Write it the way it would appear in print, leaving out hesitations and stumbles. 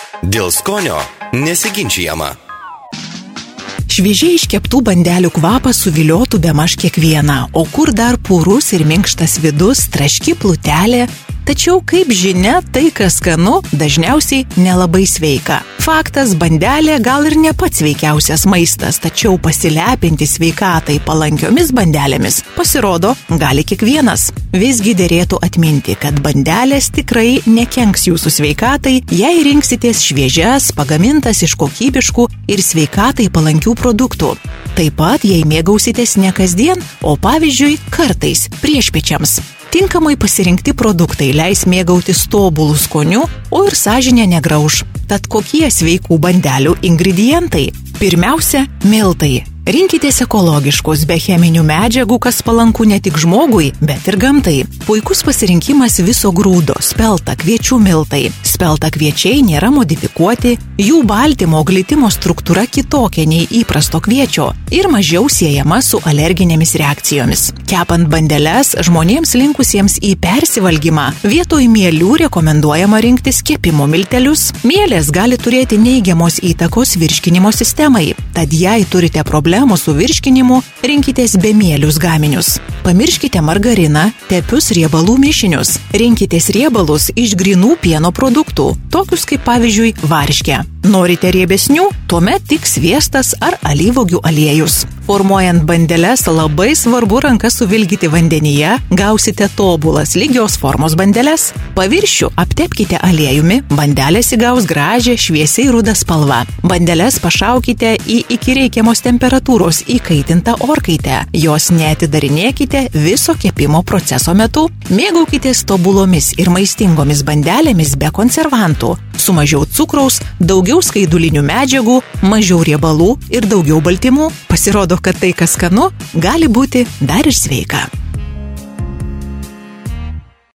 Dėl skonio nesiginčijama. Šviežiai iškeptų bandelių kvapas suviliotų bemaž kiekvieną, o kur dar purus ir minkštas vidus, traški plutelė. Tačiau, kaip žinia, tai, kas skanu, dažniausiai nelabai sveika. Faktas, bandelė gal ir ne pats sveikiausias maistas, tačiau pasilepinti sveikatai palankiomis bandelėmis, pasirodo, gali kiekvienas. Visgi derėtų atminti, kad bandelės tikrai nekenks jūsų sveikatai, jei rinksitės šviežias, pagamintas iš kokybiškų ir sveikatai palankių produktų. Taip pat, jei mėgausitės ne kasdien, o pavyzdžiui, kartais priešpiečiams. Tinkamai pasirinkti produktai leis mėgautis tobulų skoniu, o ir sąžinė negrauš. Tad kokie sveikų bandelių ingredientai? Pirmiausia, miltai. Rinkitės ekologiškus, be cheminių medžiagų, kas palanku ne tik žmogui, bet ir gamtai. Puikus pasirinkimas viso grūdo, spelta kviečių miltai. Spelta kviečiai nėra modifikuoti, jų baltymo glitimo struktūra kitokia nei įprasto kviečio ir mažiau siejama su alerginėmis reakcijomis. Kepant bandeles, žmonėms linkusiems į persivalgymą, vietoj mielių rekomenduojama rinktis kepimo miltelius. Mielės gali turėti neigiamos įtakos virškinimo sistemai, tad jei turite problemų su virškinimu, rinkitės bemielius gaminius. Pamirškite margariną, tepius riebalų mišinius. Rinkitės riebalus iš grynų pieno produktų, tokius kaip pavyzdžiui varškė. Norite riebesnių? Tuomet tik sviestas ar alyvuogių aliejus. Formuojant bandeles labai svarbu rankas suvilgyti vandenyje, gausite tobulas lygios formos bandeles. Paviršių aptepkite aliejumi, bandelės įgaus gražią šviesiai rudą spalvą. Bandeles pašaukite į iki reikiamos temperatūros įkaitintą orkaitę. Jos neatidarinėkite viso kepimo proceso metu. Mėgaukitės tobulomis ir maistingomis bandelėmis be konservantų. Su mažiau cukraus, daugiau skaidulinių medžiagų, mažiau riebalų ir daugiau baltymų. Pasirodo, kad tai, kas skanu, gali būti dar ir sveika.